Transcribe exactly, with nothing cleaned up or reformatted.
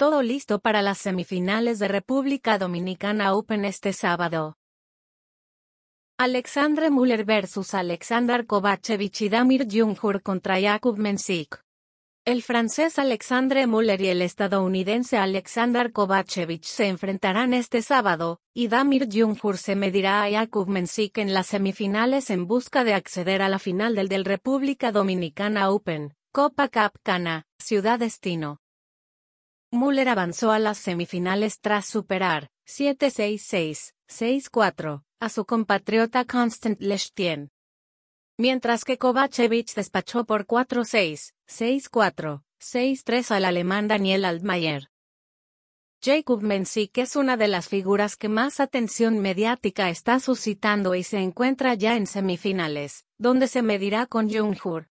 todo listo para las semifinales de República Dominicana Open este sábado. Alexandre Müller versus Alexander Kovacevic y Damir Junghur contra Jakub Mensik. El francés Alexandre Müller y el estadounidense Alexander Kovacevic se enfrentarán este sábado, y Damir Junghur se medirá a Jakub Mensik en las semifinales en busca de acceder a la final del del República Dominicana Open, Copa Cap Cana, Ciudad Destino. Müller avanzó a las semifinales tras superar siete seis seis, seis cuatro a su compatriota Constant Lestienne. Mientras que Kovacevic despachó por cuatro seis, seis cuatro, seis tres al alemán Daniel Altmaier. Jakub Mensik es una de las figuras que más atención mediática está suscitando y se encuentra ya en semifinales, donde se medirá con Junghur.